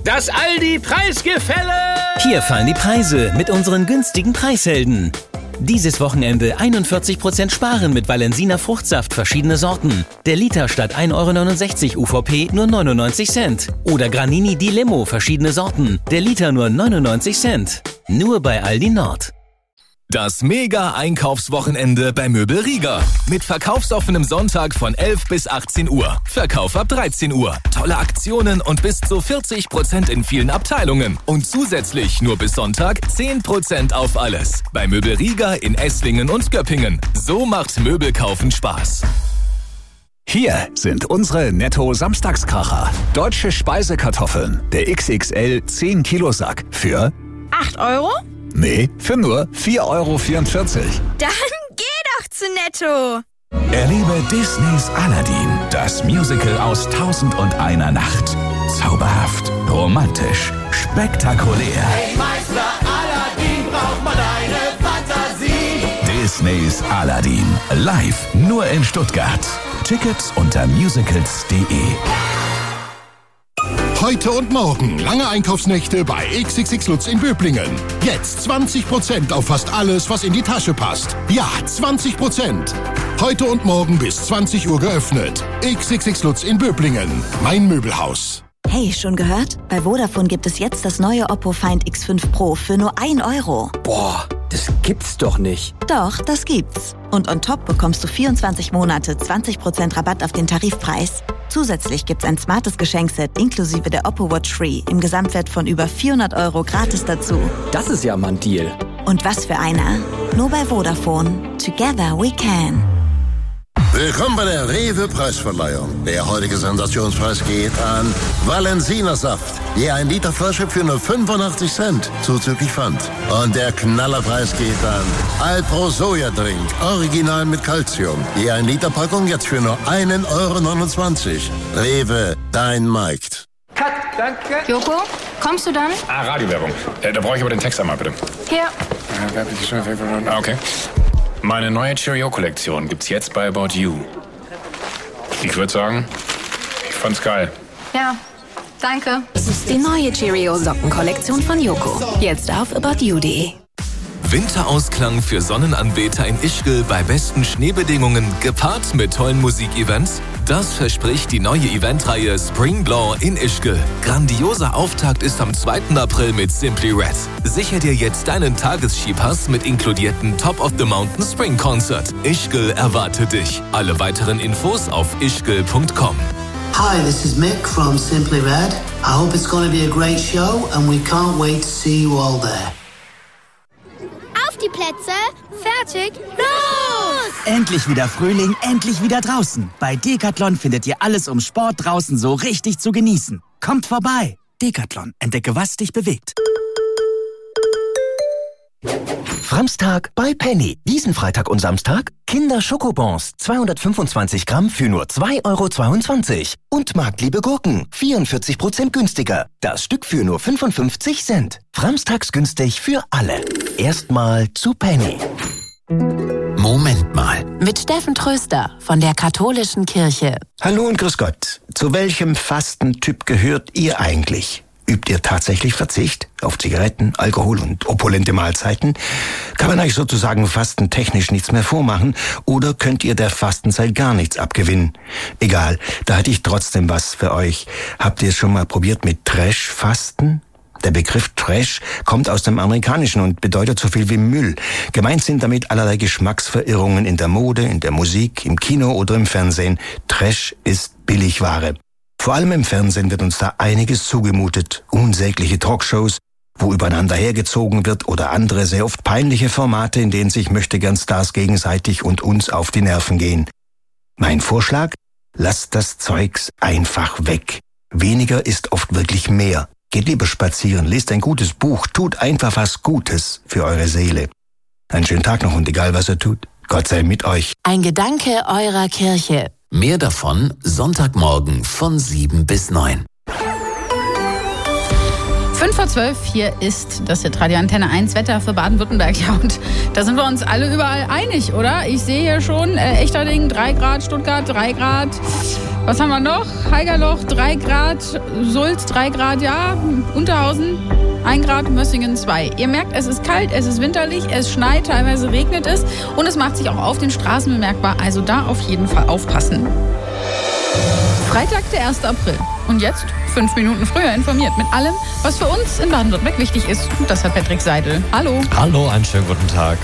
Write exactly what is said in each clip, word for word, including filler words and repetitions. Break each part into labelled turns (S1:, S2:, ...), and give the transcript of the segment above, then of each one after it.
S1: Das Aldi-Preisgefälle!
S2: Hier fallen die Preise mit unseren günstigen Preishelden. Dieses Wochenende einundvierzig Prozent sparen mit Valensina Fruchtsaft verschiedene Sorten. Der Liter statt ein Euro neunundsechzig U V P nur neunundneunzig Cent. Oder Granini di Limo verschiedene Sorten. Der Liter nur neunundneunzig Cent. Nur bei Aldi Nord.
S3: Das Mega-Einkaufswochenende bei Möbel Rieger. Mit verkaufsoffenem Sonntag von elf bis achtzehn Uhr. Verkauf ab dreizehn Uhr. Tolle Aktionen und bis zu vierzig Prozent in vielen Abteilungen. Und zusätzlich nur bis Sonntag zehn Prozent auf alles. Bei Möbel Rieger in Esslingen und Göppingen. So macht Möbelkaufen Spaß.
S4: Hier sind unsere Netto-Samstagskracher. Deutsche Speisekartoffeln. Der X X L zehn Kilo Sack für
S5: acht Euro?
S4: Nee, für nur vier Euro vierundvierzig.
S5: Dann geh doch zu Netto.
S4: Erlebe Disneys Aladdin, das Musical aus Tausend und einer Nacht. Zauberhaft, romantisch, spektakulär.
S6: Hey Meister Aladdin, braucht man eine Fantasie.
S4: Disneys Aladdin, live nur in Stuttgart. Tickets unter musicals punkt de.
S7: Heute und morgen lange Einkaufsnächte bei X X X Lutz in Böblingen. Jetzt zwanzig Prozent auf fast alles, was in die Tasche passt. Ja, zwanzig Prozent. Heute und morgen bis zwanzig Uhr geöffnet. X X X Lutz in Böblingen. Mein Möbelhaus.
S8: Hey, schon gehört? Bei Vodafone gibt es jetzt das neue Oppo Find X fünf Pro für nur ein Euro.
S9: Boah, das gibt's doch nicht.
S8: Doch, das gibt's. Und on top bekommst du vierundzwanzig Monate zwanzig Prozent Rabatt auf den Tarifpreis. Zusätzlich gibt's ein smartes Geschenkset inklusive der Oppo Watch Free im Gesamtwert von über vierhundert Euro gratis dazu.
S9: Das ist ja mal ein Deal.
S8: Und was für einer? Nur bei Vodafone. Together we can.
S10: Willkommen bei der Rewe-Preisverleihung. Der heutige Sensationspreis geht an Valensina Saft. Je ein Liter Flasche für nur fünfundachtzig Cent, zuzüglich Pfand. Und der Knallerpreis geht an Alpro Sojadrink, original mit Calcium. Je ein Liter Packung jetzt für nur einen Euro neunundzwanzig. Rewe, dein Markt.
S11: Cut, danke.
S12: Joko, kommst du dann?
S11: Ah, Radiowerbung. Äh, da brauche ich aber den Text einmal, bitte.
S12: Hier.
S11: Ah, okay. Meine neue Cheerio-Kollektion gibt's jetzt bei About You. Ich würde sagen, ich fand's geil.
S12: Ja, danke.
S13: Die neue Cheerio-Sockenkollektion von Joko. Jetzt auf about you punkt de.
S3: Winterausklang für Sonnenanbeter in Ischgl bei besten Schneebedingungen gepaart mit tollen Musikevents? Das verspricht die neue Eventreihe Spring Blanc in Ischgl. Grandioser Auftakt ist am zweiten April mit Simply Red. Sicher dir jetzt deinen Tagesskipass mit inkludierten Top of the Mountain Spring Concert. Ischgl erwartet dich. Alle weiteren Infos auf ischgl punkt com.
S14: Hi, this is Mick from Simply Red. I hope it's going to be a great show and we can't wait to see you all there.
S5: Auf die Plätze, fertig, los!
S15: Endlich wieder Frühling, endlich wieder draußen. Bei Decathlon findet ihr alles, um Sport draußen so richtig zu genießen. Kommt vorbei. Decathlon, entdecke, was dich bewegt.
S2: Framstag bei Penny. Diesen Freitag und Samstag Kinder-Schokobons, zweihundertfünfundzwanzig Gramm für nur zwei Euro zweiundzwanzig. Und Marktliebe Gurken, vierundvierzig Prozent günstiger. Das Stück für nur fünfundfünfzig Cent. Framstags günstig für alle. Erstmal zu Penny.
S13: Moment mal. Mit Steffen Tröster von der Katholischen Kirche.
S16: Hallo und grüß Gott. Zu welchem Fastentyp gehört ihr eigentlich? Übt ihr tatsächlich Verzicht auf Zigaretten, Alkohol und opulente Mahlzeiten? Kann man euch sozusagen fastentechnisch nichts mehr vormachen? Oder könnt ihr der Fastenzeit gar nichts abgewinnen? Egal, da hätte ich trotzdem was für euch. Habt ihr es schon mal probiert mit Trash-Fasten? Der Begriff Trash kommt aus dem Amerikanischen und bedeutet so viel wie Müll. Gemeint sind damit allerlei Geschmacksverirrungen in der Mode, in der Musik, im Kino oder im Fernsehen. Trash ist Billigware. Vor allem im Fernsehen wird uns da einiges zugemutet. Unsägliche Talkshows, wo übereinander hergezogen wird, oder andere sehr oft peinliche Formate, in denen sich Möchtegern-Stars gegenseitig und uns auf die Nerven gehen. Mein Vorschlag? Lasst das Zeugs einfach weg. Weniger ist oft wirklich mehr. Geht lieber spazieren, lest ein gutes Buch, tut einfach was Gutes für eure Seele. Einen schönen Tag noch und egal was ihr tut, Gott sei mit euch.
S13: Ein Gedanke eurer Kirche.
S3: Mehr davon Sonntagmorgen von sieben bis neun.
S17: fünf vor zwölf, hier ist das Hitradio Antenne eins Wetter für Baden-Württemberg. Ja, und da sind wir uns alle überall einig, oder? Ich sehe hier schon äh, Echterding drei Grad, Stuttgart drei Grad, Was haben wir noch? Haigerloch drei Grad, Sulz drei Grad, ja, Unterhausen ein Grad, Mössingen zwei. Ihr merkt, es ist kalt, es ist winterlich, es schneit, teilweise regnet es und es macht sich auch auf den Straßen bemerkbar. Also da auf jeden Fall aufpassen. Freitag, der erster April. Und jetzt fünf Minuten früher informiert mit allem, was für uns in Baden-Württemberg wichtig ist. Und das hat Patrick Seidel. Hallo.
S18: Hallo, einen schönen guten Tag.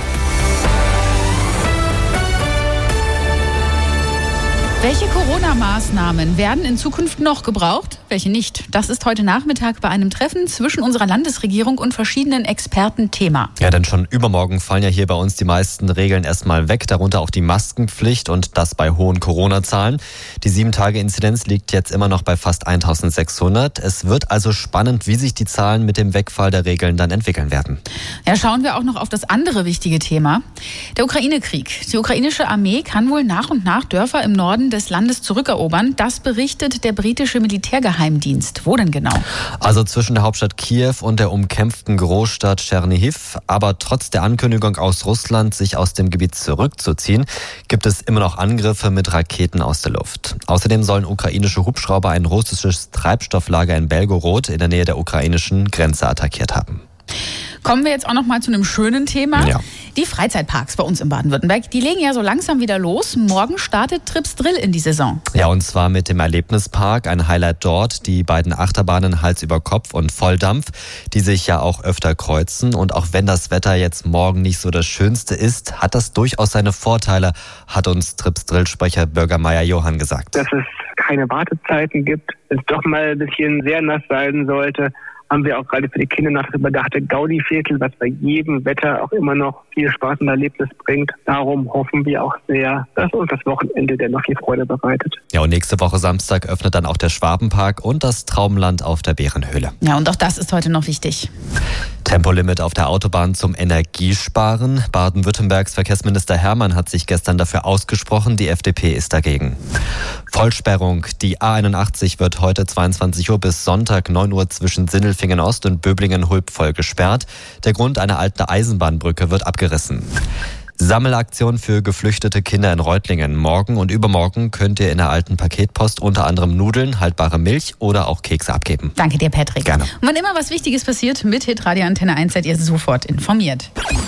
S17: Welche Corona-Maßnahmen werden in Zukunft noch gebraucht? Welche nicht? Das ist heute Nachmittag bei einem Treffen zwischen unserer Landesregierung und verschiedenen Experten Thema.
S18: Ja, denn schon übermorgen fallen ja hier bei uns die meisten Regeln erstmal weg, darunter auch die Maskenpflicht und das bei hohen Corona-Zahlen. Die sieben-Tage-Inzidenz liegt jetzt immer noch bei fast eintausendsechshundert. Es wird also spannend, wie sich die Zahlen mit dem Wegfall der Regeln dann entwickeln werden.
S17: Ja, schauen wir auch noch auf das andere wichtige Thema. Der Ukraine-Krieg. Die ukrainische Armee kann wohl nach und nach Dörfer im Norden des Landes zurückerobern. Das berichtet der britische Militärgeheimdienst. Wo denn genau?
S18: Also zwischen der Hauptstadt Kiew und der umkämpften Großstadt Tschernihiv. Aber trotz der Ankündigung aus Russland, sich aus dem Gebiet zurückzuziehen, gibt es immer noch Angriffe mit Raketen aus der Luft. Außerdem sollen ukrainische Hubschrauber ein russisches Treibstofflager in Belgorod in der Nähe der ukrainischen Grenze attackiert haben.
S17: Kommen wir jetzt auch noch mal zu einem schönen Thema.
S18: Ja.
S17: Die Freizeitparks bei uns in Baden-Württemberg, die legen ja so langsam wieder los. Morgen startet Trips Drill in die Saison.
S18: Ja, und zwar mit dem Erlebnispark, ein Highlight dort, die beiden Achterbahnen Hals über Kopf und Volldampf, die sich ja auch öfter kreuzen. Und auch wenn das Wetter jetzt morgen nicht so das Schönste ist, hat das durchaus seine Vorteile, hat uns Trips Drill-Sprecher Bürgermeister Johann gesagt.
S19: Dass es keine Wartezeiten gibt, wenn es doch mal ein bisschen sehr nass sein sollte, haben wir auch gerade für die Kinder nach das überdachte Gaudi-Viertel, was bei jedem Wetter auch immer noch viel Spaß und Erlebnis bringt. Darum hoffen wir auch sehr, dass uns das Wochenende dennoch viel Freude bereitet.
S18: Ja, und nächste Woche Samstag öffnet dann auch der Schwabenpark und das Traumland auf der Bärenhöhle.
S17: Ja, und auch das ist heute noch wichtig.
S18: Tempolimit auf der Autobahn zum Energiesparen. Baden-Württembergs Verkehrsminister Hermann hat sich gestern dafür ausgesprochen, die F D P ist dagegen. Vollsperrung. Die A einundachtzig wird heute zweiundzwanzig Uhr bis Sonntag neun Uhr zwischen Sindelfingen Ost und Böblingen-Hulb voll gesperrt. Der Grund, eine alte Eisenbahnbrücke wird abgerissen. Sammelaktion für geflüchtete Kinder in Reutlingen. Morgen und übermorgen könnt ihr in der alten Paketpost unter anderem Nudeln, haltbare Milch oder auch Kekse abgeben.
S17: Danke dir, Patrick.
S18: Gerne.
S17: Und wenn immer was Wichtiges passiert, mit Hitradio Antenne eins seid ihr sofort informiert.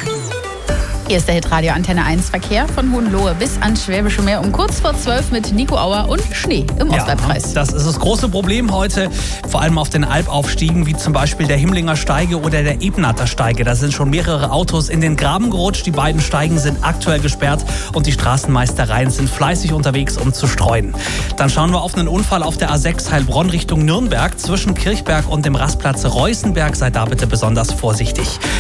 S17: Hier ist der Hitradio Antenne eins Verkehr von Hohenlohe bis ans Schwäbische Meer um kurz vor zwölf mit Nico Auer und Schnee im Ostalbkreis.
S1: Ja, das ist das große Problem heute, vor allem auf den Alpaufstiegen, wie zum Beispiel der Himmlinger Steige oder der Ebnatter Steige. Da sind schon mehrere Autos in den Graben gerutscht. Die beiden Steigen sind aktuell gesperrt und die Straßenmeistereien sind fleißig unterwegs, um zu streuen. Dann schauen wir auf einen Unfall auf der A sechs Heilbronn Richtung Nürnberg zwischen Kirchberg und dem Rastplatz Reußenberg. Seid da bitte besonders vorsichtig.